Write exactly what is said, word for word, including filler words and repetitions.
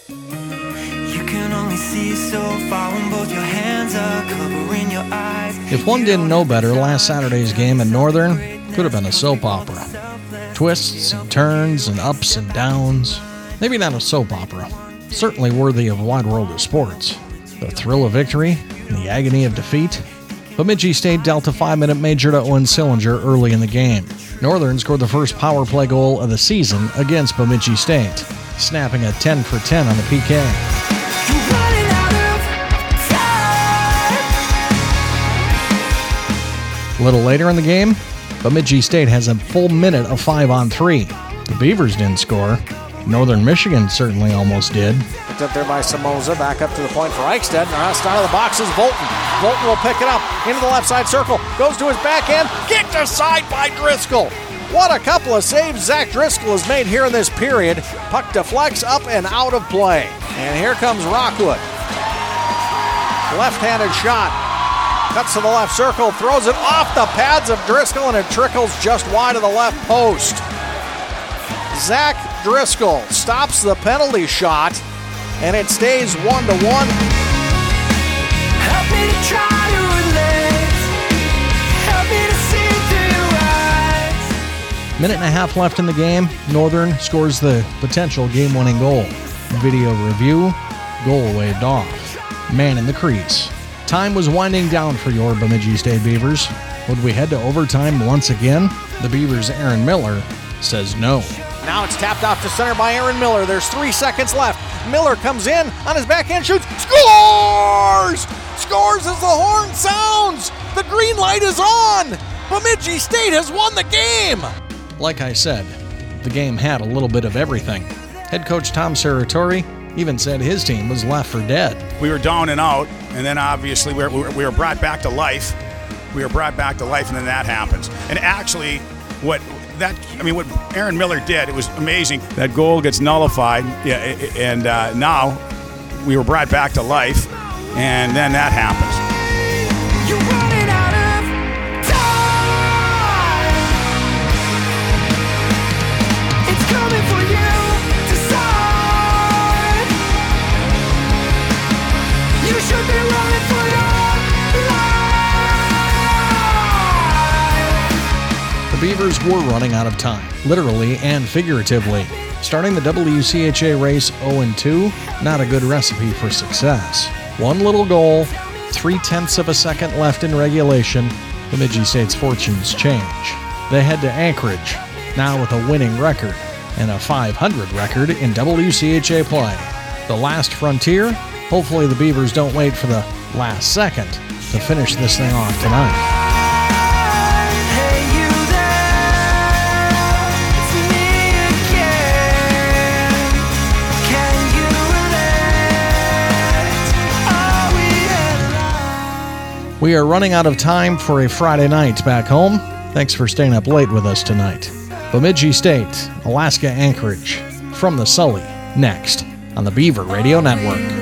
You can only see so far when both your hands are covering your eyes. If one didn't know better, last Saturday's game at Northern could have been a soap opera. Twists and turns and ups and downs. Maybe not a soap opera. Certainly worthy of Wide World of Sports. The thrill of victory and the agony of defeat. Bemidji State dealt a five-minute major to Owen Sillinger early in the game. Northern scored the first power play goal of the season against Bemidji State, snapping a ten for ten on the P K. A little later in the game, Bemidji State has a full minute of five on three. The Beavers didn't score. Northern Michigan certainly almost did. Picked up there by Samoza, back up to the point for Eichstätt. Now out of the box is Volton. Volton will pick it up into the left side circle. Goes to his backhand. Kicked aside by Driscoll. What a couple of saves Zach Driscoll has made here in this period. Puck deflects up and out of play. And here comes Rockwood. Left-handed shot. Cuts to the left circle. Throws it off the pads of Driscoll, and it trickles just wide of the left post. Zach Driscoll stops the penalty shot, and it stays one to one. Help me to try to relate. Help me to see through your eyes. Minute and a half left in the game. Northern scores the potential game-winning goal. Video review, goal waved off. Man in the crease. Time was winding down for your Bemidji State Beavers. Would we head to overtime once again? The Beavers' Aaron Miller says no. Now it's tapped off to center by Aaron Miller. There's three seconds left. Miller comes in on his backhand, shoots, scores! Scores as the horn sounds! The green light is on! Bemidji State has won the game! Like I said, the game had a little bit of everything. Head coach Tom Serratori even said his team was left for dead. We were down and out, and then obviously we were, we were brought back to life. We were brought back to life, and then that happens. And actually, what that I mean, what Aaron Miller did, it was amazing. That goal gets nullified, yeah, and uh, now we were brought back to life, and then that happens. You're running out of time. It's coming for you. Decide. You should be running for your life. The Beavers were running out of time, literally and figuratively. Starting the W C H A race oh and two, not a good recipe for success. One little goal, three-tenths of a second left in regulation, Bemidji State's fortunes change. They head to Anchorage, now with a winning record and a five hundred record in W C H A play. The last frontier? Hopefully the Beavers don't wait for the last second to finish this thing off tonight. We are running out of time for a Friday night back home. Thanks for staying up late with us tonight. Bemidji State, Alaska Anchorage, from the Sully, next on the Beaver Radio Network.